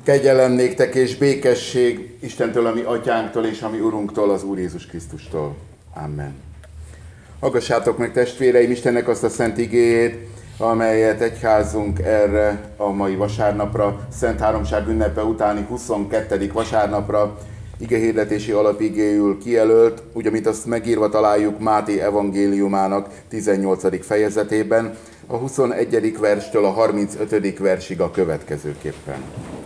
Kegyelem néktek és békesség Istentől, a mi atyánktól és a mi Urunktól, az Úr Jézus Krisztustól. Amen. Hallgassátok meg, testvéreim, Istennek azt a szent igéjét, amelyet egyházunk erre a mai vasárnapra, Szent Háromság ünnepe utáni 22. vasárnapra igehirdetési alapigéül kijelölt, úgy, amit azt megírva találjuk Máté evangéliumának 18. fejezetében, a 21. verstől a 35. versig a következőképpen.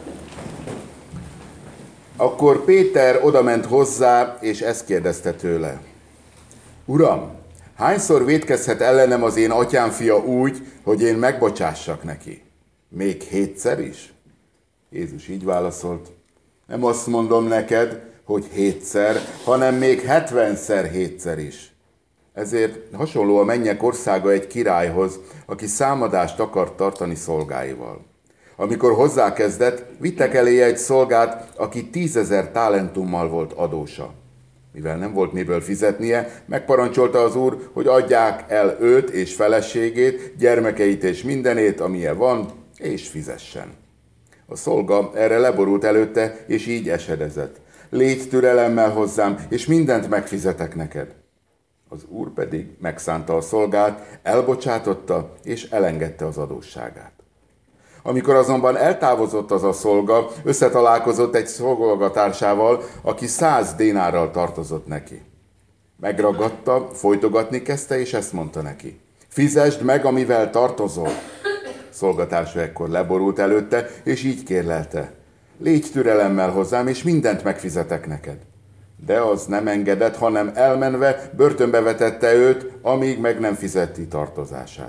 Akkor Péter odament hozzá, és ezt kérdezte tőle. Uram, hányszor vétkezhet ellenem az én atyám fia úgy, hogy én megbocsássak neki? Még 7-szer is? Jézus így válaszolt. Nem azt mondom neked, hogy 7-szer, hanem még 70-szer 7-szer is. Ezért hasonló a mennyek országa egy királyhoz, aki számadást akart tartani szolgáival. Amikor hozzákezdett, vittek eléje egy szolgát, aki 10 000 talentummal volt adósa. Mivel nem volt miből fizetnie, megparancsolta az úr, hogy adják el őt és feleségét, gyermekeit és mindenét, amilyen van, és fizessen. A szolga erre leborult előtte, és így esedezett. Légy türelemmel hozzám, és mindent megfizetek neked. Az úr pedig megszánta a szolgát, elbocsátotta, és elengedte az adósságát. Amikor azonban eltávozott az a szolga, összetalálkozott egy szolgatársával, aki 100 dénárral tartozott neki. Megragadta, folytogatni kezdte, és ezt mondta neki. Fizesd meg, amivel tartozol. Szolgatársa ekkor leborult előtte, és így kérlelte. Légy türelemmel hozzám, és mindent megfizetek neked. De az nem engedett, hanem elmenve börtönbe vetette őt, amíg meg nem fizeti tartozását.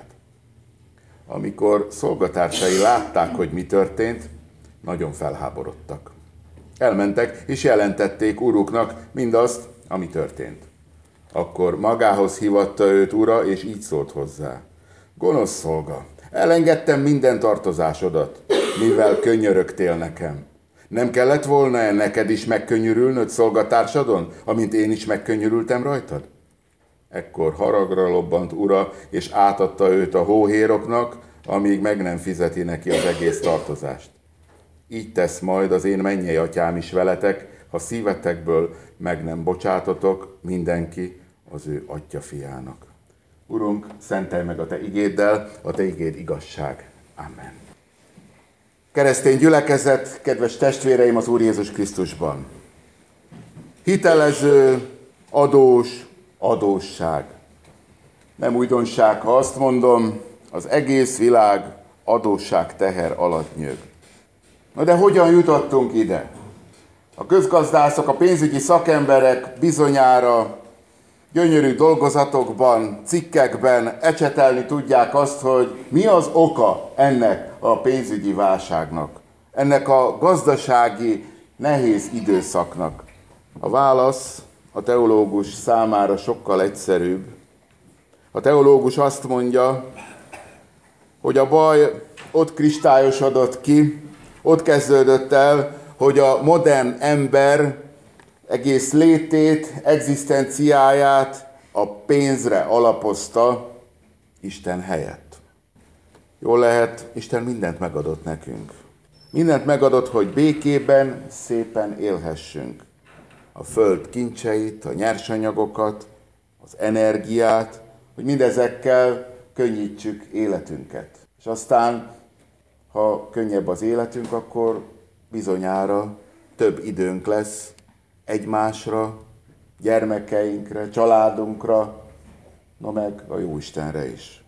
Amikor szolgatársai látták, hogy mi történt, nagyon felháborodtak. Elmentek és jelentették uruknak mindazt, ami történt. Akkor magához hívatta őt ura, és így szólt hozzá. Gonosz szolga, elengedtem minden tartozásodat, mivel könyörögtél nekem. Nem kellett volna neked is megkönyörülnöd szolgatársadon, amint én is megkönyörültem rajtad? Ekkor haragra lobbant ura, és átadta őt a hóhéroknak, amíg meg nem fizeti neki az egész tartozást. Így tesz majd az én mennyei atyám is veletek, ha szívetekből meg nem bocsátotok mindenki az ő atya fiának. Urunk, szentelj meg a te igéddel, a te igéd igazság. Amen. Keresztény gyülekezet, kedves testvéreim az Úr Jézus Krisztusban. Hitelező, adós, adósság. Nem újdonság, ha azt mondom, az egész világ adósság teher alatt nyög. Na de hogyan jutottunk ide? A közgazdászok, a pénzügyi szakemberek bizonyára gyönyörű dolgozatokban, cikkekben ecsetelni tudják azt, hogy mi az oka ennek a pénzügyi válságnak, ennek a gazdasági nehéz időszaknak. A válasz a teológus számára sokkal egyszerűbb. A teológus azt mondja, hogy a baj ott kristályosodott ki, ott kezdődött el, hogy a modern ember egész létét, egzisztenciáját a pénzre alapozta Isten helyett. Jól lehet, Isten mindent megadott nekünk. Mindent megadott, hogy békében, szépen élhessünk. A föld kincseit, a nyersanyagokat, az energiát, hogy mindezekkel könnyítsük életünket. És aztán, ha könnyebb az életünk, akkor bizonyára több időnk lesz egymásra, gyermekeinkre, családunkra, no meg a Jóistenre is.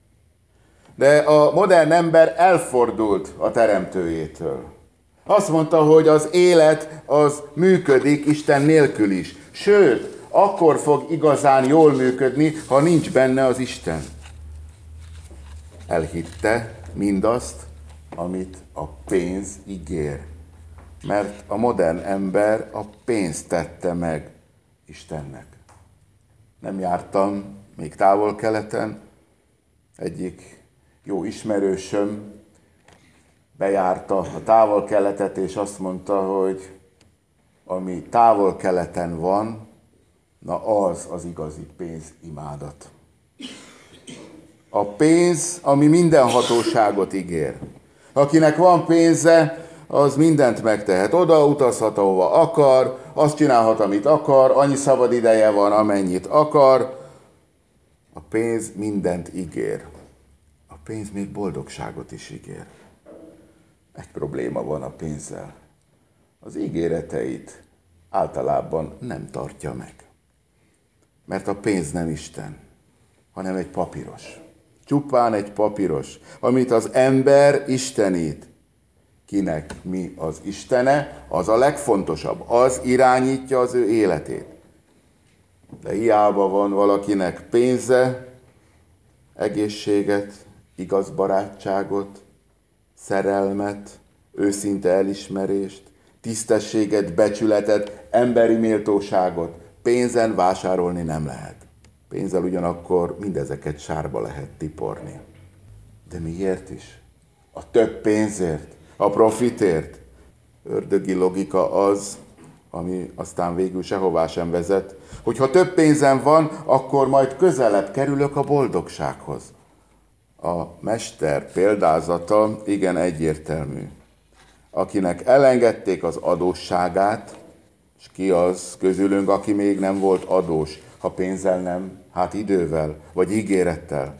De a modern ember elfordult a teremtőjétől. Azt mondta, hogy az élet az működik Isten nélkül is. Sőt, akkor fog igazán jól működni, ha nincs benne az Isten. Elhitte mindazt, amit a pénz ígér. Mert a modern ember a pénzt tette meg Istennek. Nem jártam még Távol-Keleten, egyik jó ismerősöm bejárta a Távol-Keletet, és azt mondta, hogy ami Távol-Keleten van, na az igazi pénzimádat. A pénz, ami minden hatóságot ígér. Akinek van pénze, az mindent megtehet. Oda utazhat, ahova akar, azt csinálhat, amit akar, annyi szabad ideje van, amennyit akar. A pénz mindent ígér. A pénz még boldogságot is ígér. Egy probléma van a pénzzel. Az ígéreteit általában nem tartja meg. Mert a pénz nem Isten, hanem egy papíros. Csupán egy papíros, amit az ember istenít. Kinek mi az istene, az a legfontosabb. Az irányítja az ő életét. De hiába van valakinek pénze, egészséget, igaz barátságot, szerelmet, őszinte elismerést, tisztességet, becsületet, emberi méltóságot pénzen vásárolni nem lehet. Pénzzel ugyanakkor mindezeket sárba lehet tiporni. De miért is? A több pénzért, a profitért. Ördögi logika az, ami aztán végül sehová sem vezet, hogy ha több pénzem van, akkor majd közelebb kerülök a boldogsághoz. A mester példázata igen egyértelmű. Akinek elengedték az adósságát, és ki az közülünk, aki még nem volt adós, ha pénzzel nem, hát idővel, vagy ígérettel.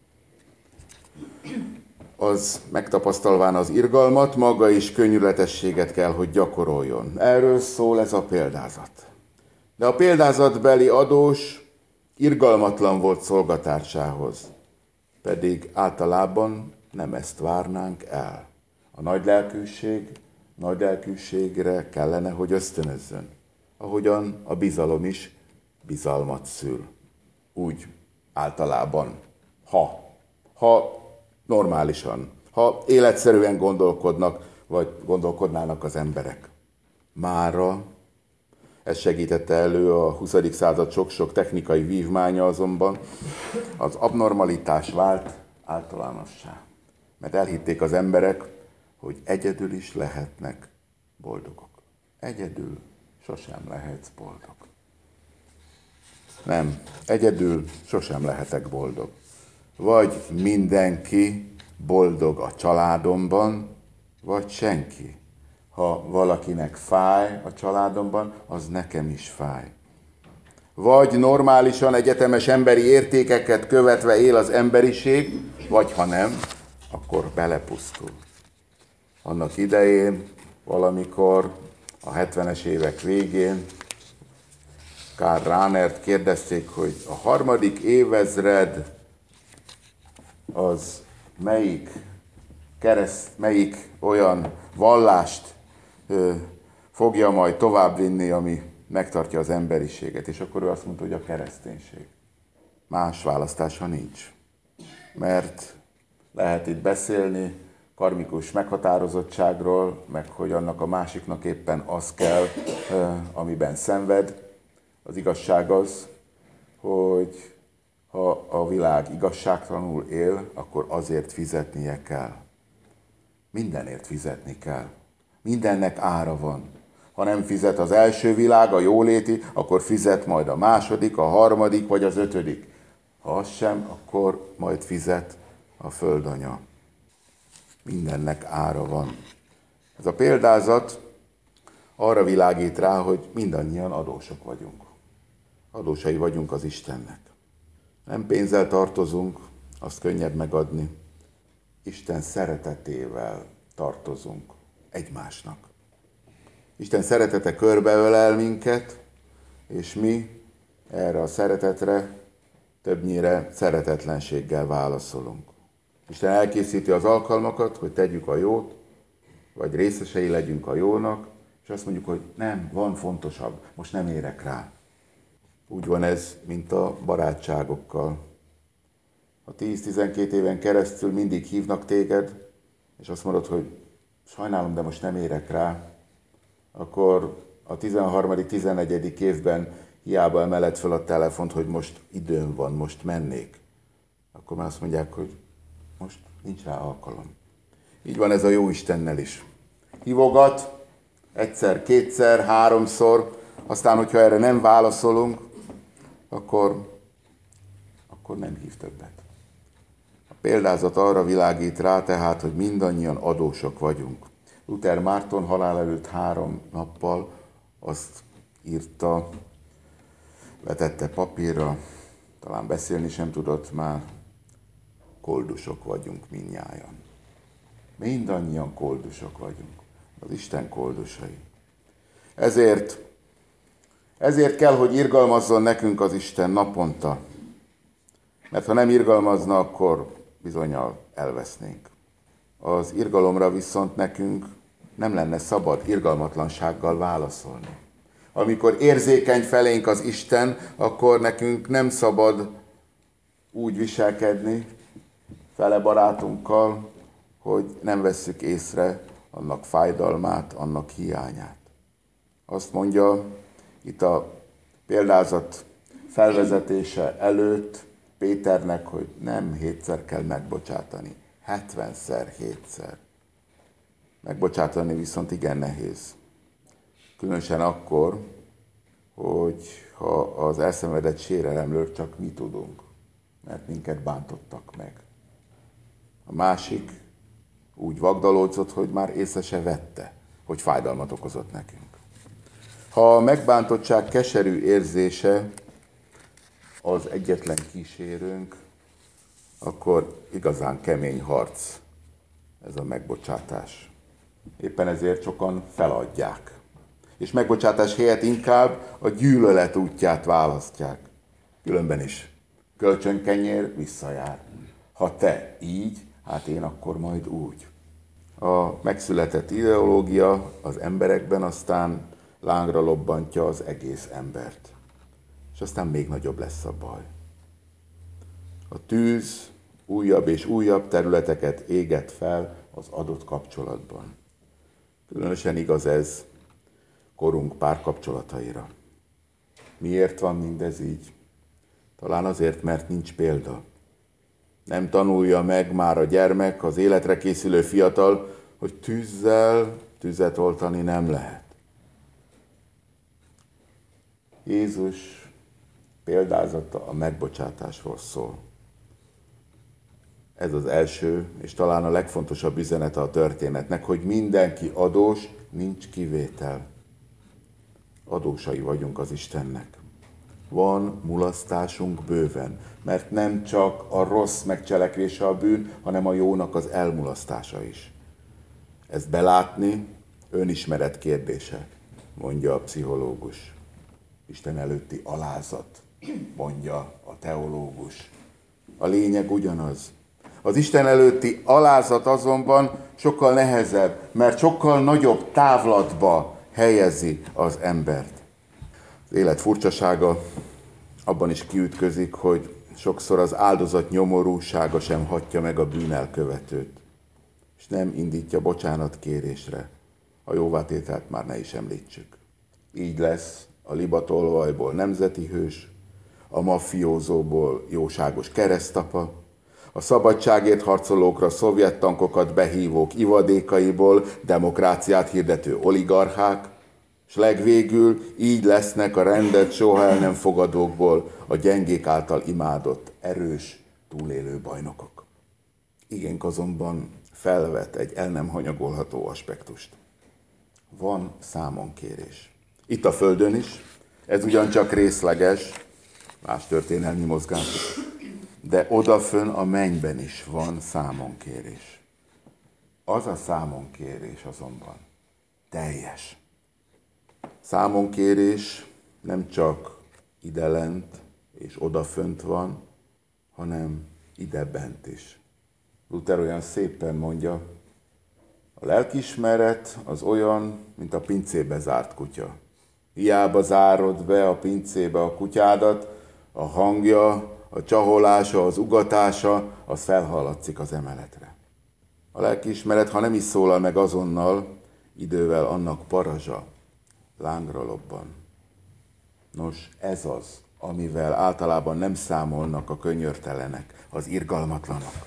Az megtapasztalván az irgalmat, maga is könnyületességet kell, hogy gyakoroljon. Erről szól ez a példázat. De a példázatbeli adós irgalmatlan volt szolgatársához, pedig általában nem ezt várnánk el. A nagy lelkűségre kellene, hogy ösztönözzön, ahogyan a bizalom is bizalmat szül. Úgy általában, ha normálisan, ha életszerűen gondolkodnak, vagy gondolkodnának az emberek. Mára ez segítette elő a 20. század sok-sok technikai vívmánya, azonban az abnormalitás vált általánossá. Mert elhitték az emberek, hogy egyedül is lehetnek boldogok. Egyedül sosem lehetsz boldog. Nem, egyedül sosem lehetek boldog. Vagy mindenki boldog a családomban, vagy senki. Ha valakinek fáj a családomban, az nekem is fáj. Vagy normálisan egyetemes emberi értékeket követve él az emberiség, vagy ha nem, akkor belepusztul. Annak idején, valamikor a 70-es évek végén Karl Rahnert kérdezték, hogy a 3. évezred az melyik olyan vallást fogja majd továbbvinni, ami megtartja az emberiséget. És akkor ő azt mondta, hogy a kereszténység. Más választása nincs. Mert lehet itt beszélni karmikus meghatározottságról, meg hogy annak a másiknak éppen az kell, amiben szenved. Az igazság az, hogy ha a világ igazságtalanul él, akkor azért fizetnie kell. Mindenért fizetni kell. Mindennek ára van. Ha nem fizet az első világ, a jóléti, akkor fizet majd a második, a harmadik vagy az 5. Ha az sem, akkor majd fizet a földanya. Mindennek ára van. Ez a példázat arra világít rá, hogy mindannyian adósok vagyunk. Adósai vagyunk az Istennek. Nem pénzzel tartozunk, azt könnyebb megadni. Isten szeretetével tartozunk egymásnak. Isten szeretete körbeölel minket, és mi erre a szeretetre többnyire szeretetlenséggel válaszolunk. Isten elkészíti az alkalmakat, hogy tegyük a jót, vagy részesei legyünk a jónak, és azt mondjuk, hogy nem, van fontosabb, most nem érek rá. Úgy van ez, mint a barátságokkal. Ha 10-12 éven keresztül mindig hívnak téged, és azt mondod, hogy sajnálom, de most nem érek rá, akkor a 13.-14. évben hiába emeled fel a telefont, hogy most időm van, most mennék. Akkor már azt mondják, hogy most nincs rá alkalom. Így van ez a jó Istennel is. Hívogat, egyszer, kétszer, háromszor, aztán, hogyha erre nem válaszolunk, akkor nem hív többet. A példázat arra világít rá tehát, hogy mindannyian adósok vagyunk. Luther Márton halál előtt 3 nappal azt írta, vetette papírra, talán beszélni sem tudott már, koldusok vagyunk mindnyájan. Mindannyian koldusok vagyunk, az Isten koldusai. Ezért kell, hogy irgalmazzon nekünk az Isten naponta. Mert ha nem irgalmazna, akkor bizonnyal elvesznénk. Az irgalomra viszont nekünk nem lenne szabad irgalmatlansággal válaszolni. Amikor érzékeny felénk az Isten, akkor nekünk nem szabad úgy viselkedni fele barátunkkal, hogy nem vesszük észre annak fájdalmát, annak hiányát. Azt mondja itt a példázat felvezetése előtt Péternek, hogy nem 7-szer kell megbocsátani, 70-szer 7-szer. Megbocsátani viszont igen nehéz. Különösen akkor, hogy ha az elszenvedett sérelemről csak mi tudunk, mert minket bántottak meg. A másik úgy vagdalódzott, hogy már észre se vette, hogy fájdalmat okozott nekünk. Ha a megbántottság keserű érzése az egyetlen kísérőnk, akkor igazán kemény harc ez a megbocsátás. Éppen ezért sokan feladják. És megbocsátás helyett inkább a gyűlölet útját választják. Különben is kölcsönkenyér visszajár. Ha te így, hát én akkor majd úgy. A megszületett ideológia az emberekben aztán lángra lobbantja az egész embert. És aztán még nagyobb lesz a baj. A tűz újabb és újabb területeket éget fel az adott kapcsolatban. Különösen igaz ez korunk párkapcsolataira. Miért van mindez így? Talán azért, mert nincs példa. Nem tanulja meg már a gyermek, az életre készülő fiatal, hogy tűzzel tüzet oltani nem lehet. Jézus példázata a megbocsátásról szól. Ez az első, és talán a legfontosabb üzenete a történetnek, hogy mindenki adós, nincs kivétel. Adósai vagyunk az Istennek. Van mulasztásunk bőven, mert nem csak a rossz megcselekvése a bűn, hanem a jónak az elmulasztása is. Ezt belátni önismeret kérdése, mondja a pszichológus. Isten előtti alázat, mondja a teológus. A lényeg ugyanaz. Az Isten előtti alázat azonban sokkal nehezebb, mert sokkal nagyobb távlatba helyezi az embert. Az élet furcsasága abban is kiütközik, hogy sokszor az áldozat nyomorúsága sem hatja meg a bűnelkövetőt, és nem indítja bocsánatkérésre. A jóvátételt már ne is említsük. Így lesz a libatolvajból nemzeti hős, a maffiózóból jóságos keresztapa, a szabadságért harcolókra szovjet tankokat behívók ivadékaiból demokráciát hirdető oligarchák, és legvégül így lesznek a rendet soha el nem fogadókból a gyengék által imádott, erős, túlélő bajnokok. Igénk azonban felvet egy el nem hanyagolható aspektust. Van számonkérés. Itt a Földön is, ez ugyancsak részleges, más történelmi mozgás, de odafönn a mennyben is van számonkérés. Az a számonkérés azonban teljes. Számonkérés nem csak idelent és odafönt van, hanem idebent is. Luther olyan szépen mondja, a lelkiismeret az olyan, mint a pincébe zárt kutya. Hiába zárod be a pincébe a kutyádat, a hangja, a csaholása, az ugatása, az felhallatszik az emeletre. A lelkiismeret, ha nem is szólal meg azonnal, idővel annak parazsa lángra lobban. Nos, ez az, amivel általában nem számolnak a könyörtelenek, az irgalmatlanok.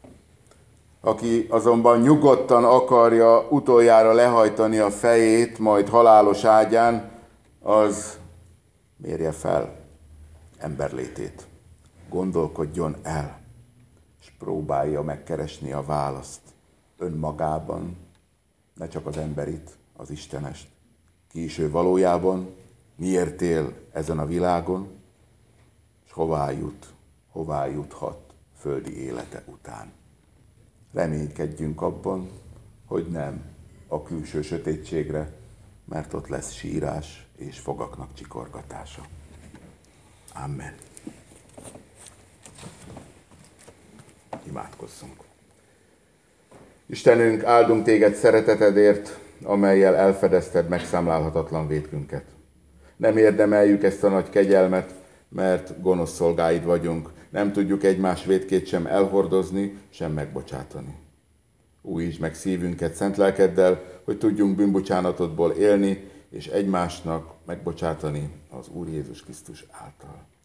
Aki azonban nyugodtan akarja utoljára lehajtani a fejét, majd halálos ágyán, az mérje fel emberlétét. Gondolkodjon el, és próbálja megkeresni a választ önmagában, ne csak az emberit, az Istenest. Ki is ő valójában, miért él ezen a világon, és hová juthat földi élete után. Reménykedjünk abban, hogy nem a külső sötétségre, mert ott lesz sírás és fogaknak csikorgatása. Amen. Imádkozzunk. Istenünk, áldunk téged szeretetedért, amellyel elfedezted megszámlálhatatlan vétkünket. Nem érdemeljük ezt a nagy kegyelmet, mert gonosz szolgáid vagyunk, nem tudjuk egymás vétkét sem elhordozni, sem megbocsátani. Újítsd meg szívünket szent lelkeddel, hogy tudjunk bűnbocsánatodból élni, és egymásnak megbocsátani az Úr Jézus Krisztus által.